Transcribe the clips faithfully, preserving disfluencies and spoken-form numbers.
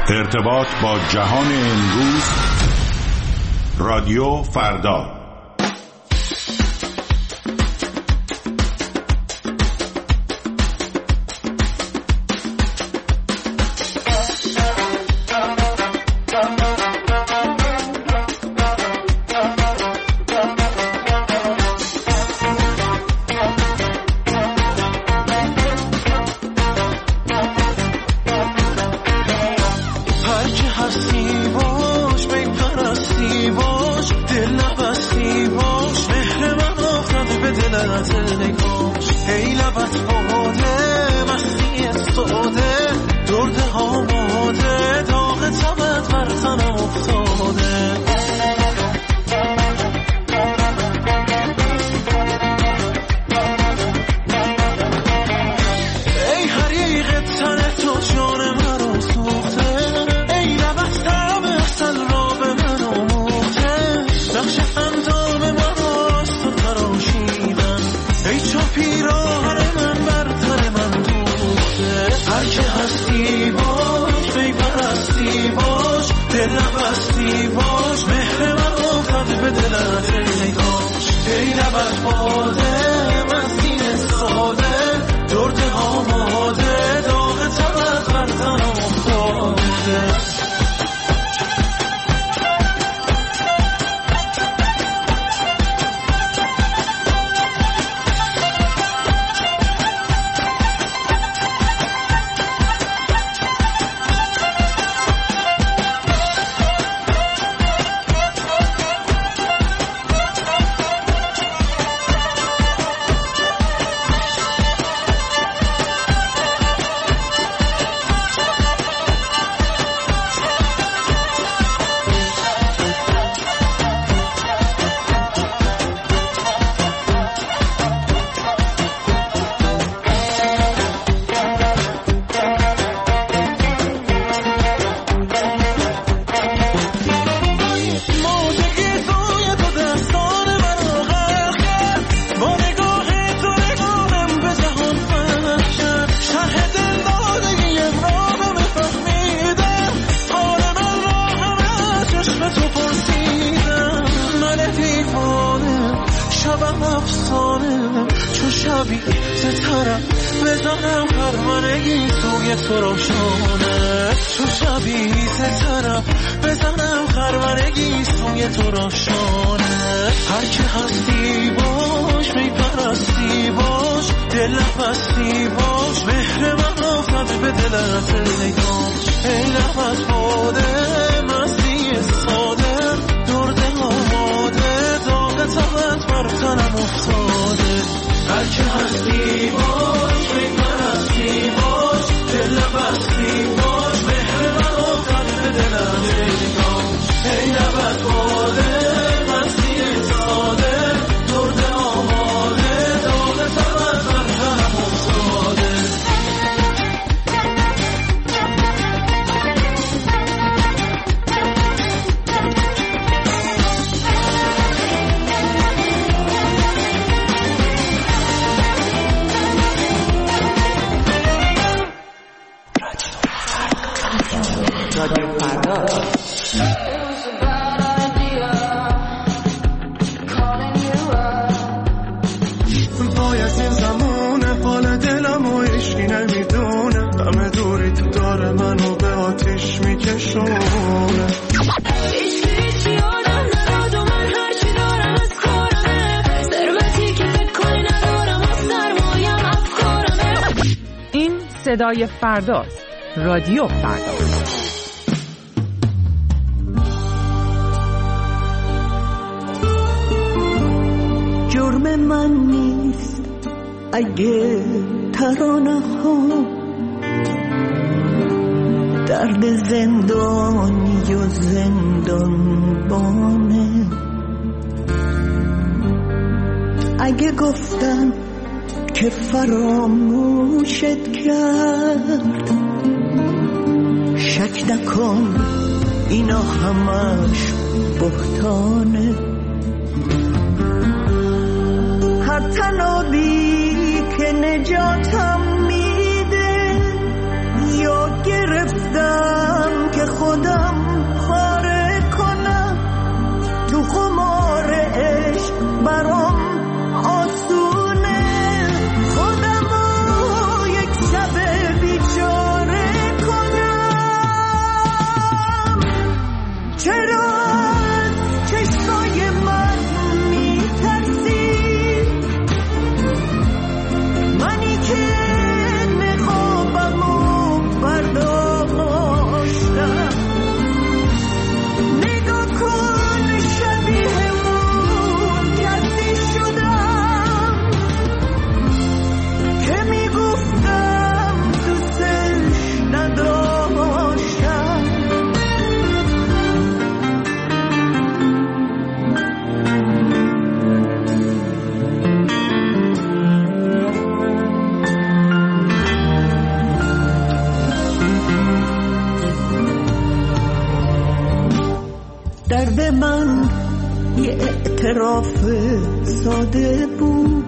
ارتباط با جهان امروز، رادیو فردا. صدای فرداست. رادیو فردا. جرم من نیست اگه ترانه ها درد زندانی و زندانبانه. اگه گفتم که فراموشت کرد شک نکن اینا همش بهتانه. هر تنابی که نجاتم میده یا گرفتم که اعتراف ساده بود،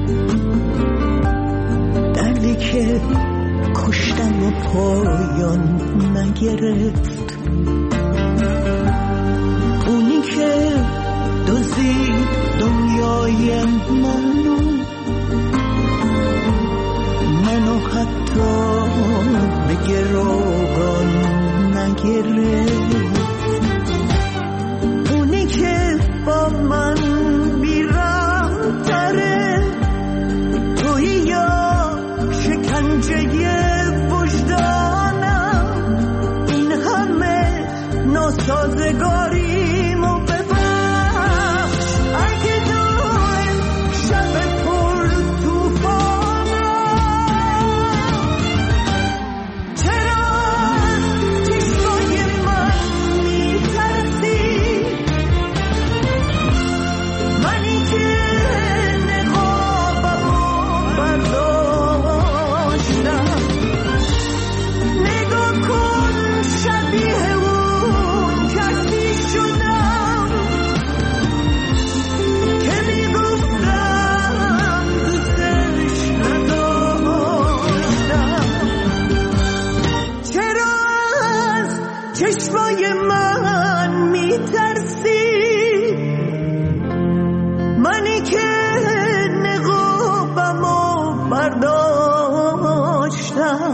دردی که کشتم و پایان نگرفت، اونی که دزدید دنیای منو منو حتی به گروگان نگرفت، اونی که با من بیرم تره توی یا شکنجه وجدانم، این همه ناسازگاریمو ببخش، اگه دارم شب پر توفانم، چرا چشمای من میترسی، منی که نقابمو برداشتم، نگاه کن شبیه اون کسی شدم که میگفتم دوستش نداشتم، چرا از چشمای من میترسی، منی که نقابمو برداشتم،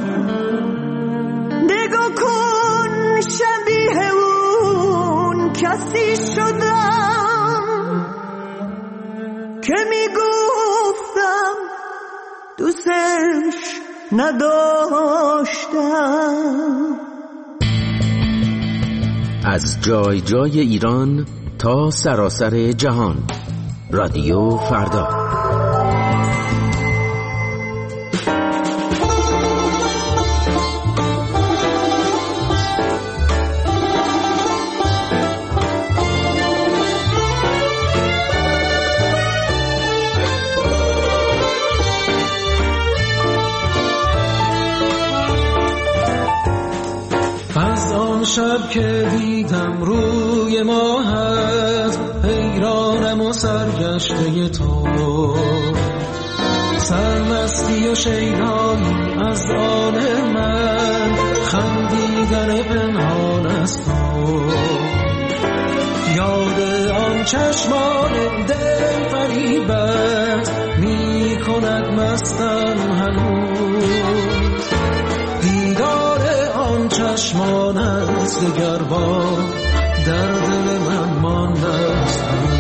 نگاه کن شبیه اون کسی شدم که میگفتم دوستش نداشتم. از جای جای ایران تا سراسر جهان، رادیو فردا. از آن شب که دیدم روی ماهت، حیرانم و سرگشته تو، سرمستی و شیدایی از آن من، خندیدن پنهان از تو، یاد آن چشمان دل فریبت می کند مستم هنوز، دیدار آن چشمانت دگر بار در دل من مانده است.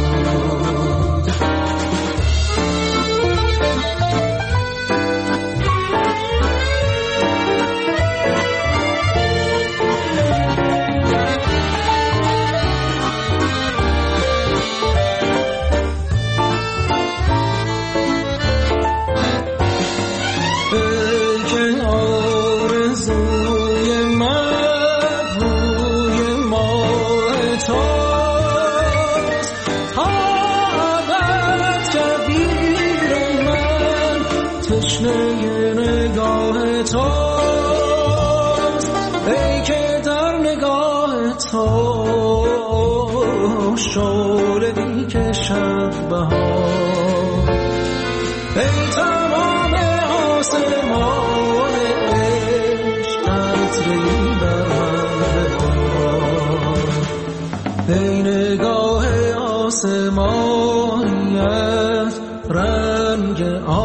شعله بی که شب بهار، ای تمام آسمان عشق، عطری بر من ببار، ای نگاه آسمانیت رنگ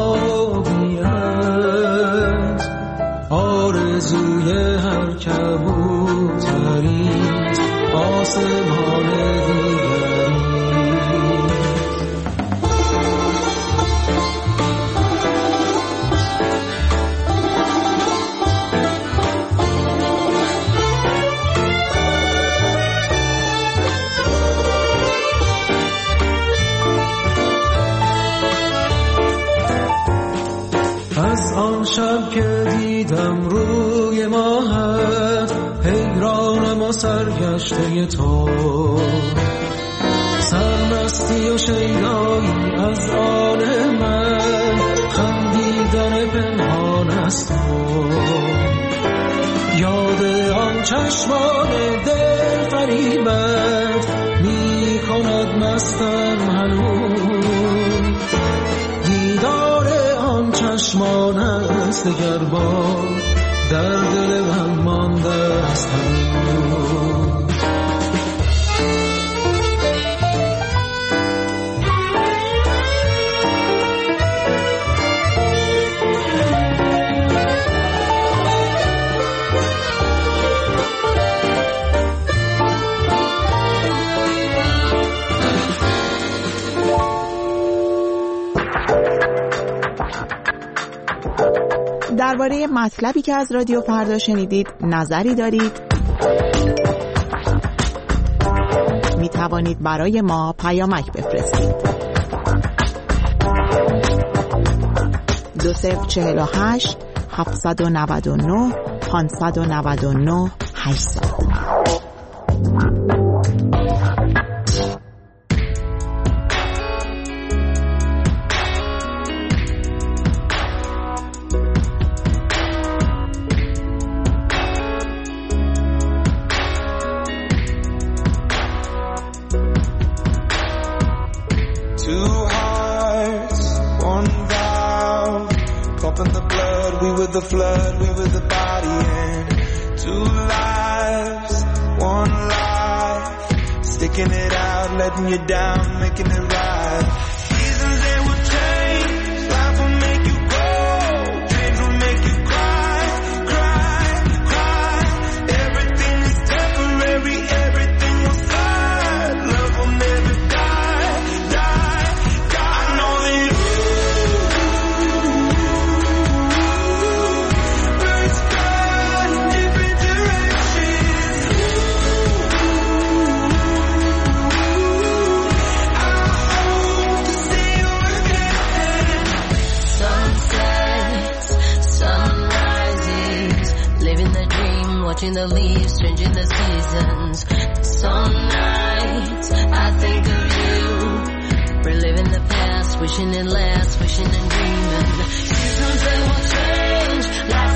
آبیت، آرزوی هر کبوتریت آسمان دیگری. از آن شب که دیدم روی ماهت، حیرانم و سرگشته تو، سرمستی و شیدایی از آن من، خندیدن پنهان از تو، یاد آن چشمان دل فریبت می کند هستم هنوز، دیدار آن چشمان است دگر بار در دل من مانده است هنوز. درباره مطلبی که از رادیو فردا شنیدید نظری دارید؟ می توانید برای ما پیامک بفرستید. دو صفر چهل و هشت هفتصد و نود و نه پانصد و نود و نه هشتصد. The flood, we were the body, and two lives, one life, sticking it out, letting you down, making it right. Seasons they will change, life will make you grow, dreams will make you cry, cry, cry. Everything is temporary, everything will slide, love will never die, die, die. I know that watching the leaves changing the seasons. Some nights I think of you, reliving the past, wishing it lasts, wishing and dreaming. Seasons they will change, life